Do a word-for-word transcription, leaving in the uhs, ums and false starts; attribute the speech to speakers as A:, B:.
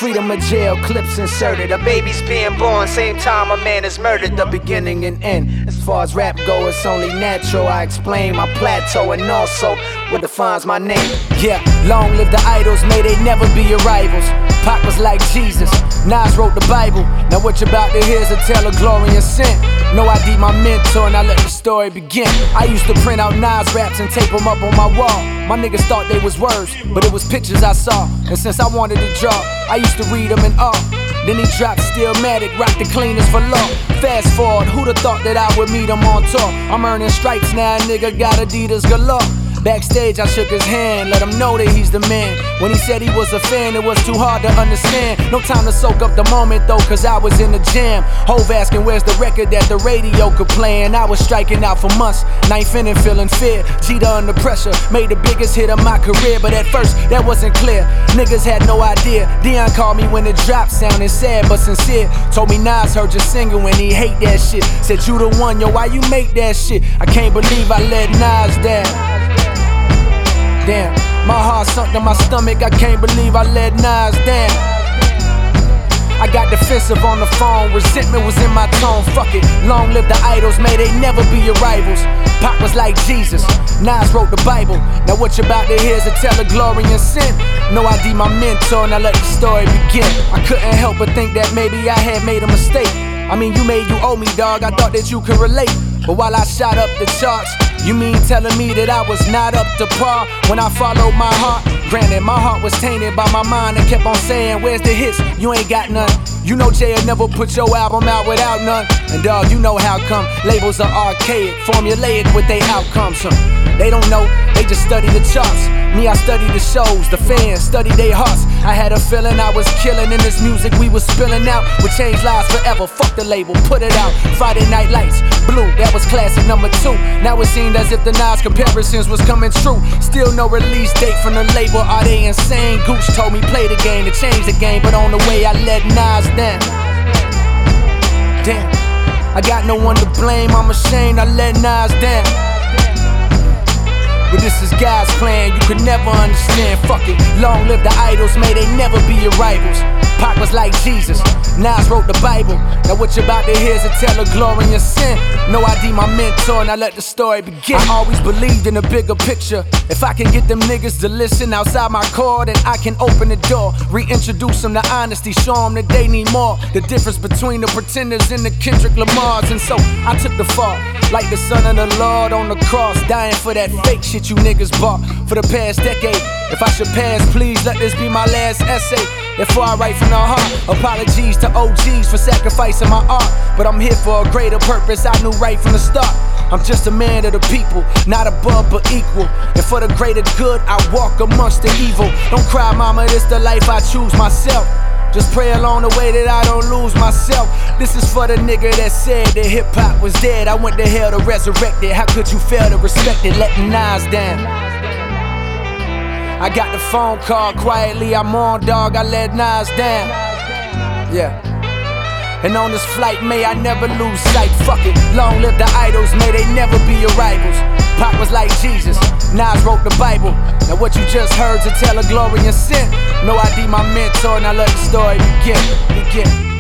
A: Freedom of jail, clips inserted. A baby's being born, same time a man is murdered. The beginning and end. As far as rap go, it's only natural. I explain my plateau and also what defines my name. Yeah, long live the idols, may they never be your rivals. Pac was like Jesus, Nas wrote the Bible. Now what you're about to hear is a tale of glory and sin. No I D my mentor and I let the story begin. I used to print out Nas raps and tape them up on my wall. My niggas thought they was words, but it was pictures I saw. And since I wanted to draw, I used to read them in awe. Then he dropped Stillmatic, rocked the cleanest for law. Fast forward, who'da thought that I would meet him on tour? I'm earning stripes now, nigga got Adidas galore. Backstage I shook his hand, let him know that he's the man. When he said he was a fan, it was too hard to understand. No time to soak up the moment though, cause I was in the jam. Hove asking where's the record that the radio could play. And I was striking out for months, ninth inning feeling fear. Cheetah under pressure, made the biggest hit of my career. But at first, that wasn't clear, niggas had no idea. Dion called me when it dropped, sounding sad but sincere. Told me Nas heard your single and he hate that shit. Said you the one, yo, why you make that shit? I can't believe I let Nas down. Damn, my heart sunk to my stomach, I can't believe I let Nas down. I got defensive on the phone, resentment was in my tone, fuck it. Long live the idols, may they never be your rivals. Pac was like Jesus, Nas wrote the Bible. Now what you're about to hear is a tale of glory and sin. No I D my mentor and I let the story begin. I couldn't help but think that maybe I had made a mistake. I mean you made you owe me dog, I thought that you could relate. But while I shot up the charts, you mean telling me that I was not up to par when I followed my heart? Granted, my heart was tainted by my mind and kept on saying, where's the hits? You ain't got none. You know Jay had never put your album out without none. And dog, you know how come labels are archaic, formulaic with their outcomes. Huh? They don't know, they just study the charts. Me, I study the shows, the fans, study their hearts. I had a feeling I was killing in this music we was spilling out. Would change lives forever, fuck the label, put it out. Friday Night Lights, Blue, that was classic number two. Now it seemed as if the Nas comparisons was coming true. Still no release date from the label, are they insane? Gooch told me play the game to change the game, but on the way I let Nas down. Damn, I got no one to blame, I'm ashamed I let Nas down. But this is God's plan, you could never understand, fuck it. Long live the idols, may they never be your rivals. Pac was like Jesus, Nas wrote the Bible. Now what you're about to hear is a tale of glory and sin. No I D my mentor and I let the story begin. I always believed in a bigger picture. If I can get them niggas to listen outside my core, then I can open the door. Reintroduce them to honesty, show them that they need more. The difference between the pretenders and the Kendrick Lamars. And so I took the fall, like the son of the Lord on the cross, dying for that fake shit you niggas bought for the past decade. If I should pass, please let this be my last essay. Before I write from the heart, apologies to O Gs for sacrificing my art. But I'm here for a greater purpose, I knew right from the start. I'm just a man of the people, not above but equal. And for the greater good, I walk amongst the evil. Don't cry mama, this the life I choose myself. Just pray along the way that I don't lose myself. This is for the nigga that said that hip-hop was dead. I went to hell to resurrect it. How could you fail to respect it, letting Nas down? I got the phone call quietly, I'm on dog, I let Nas down. Yeah. And on this flight, may I never lose sight, fuck it. Long live the idols, may they never be your rivals. Pac was like Jesus, Nas wrote the Bible. Now what you just heard's a tale of glory and sin. No I D my mentor and I let the story begin, begin.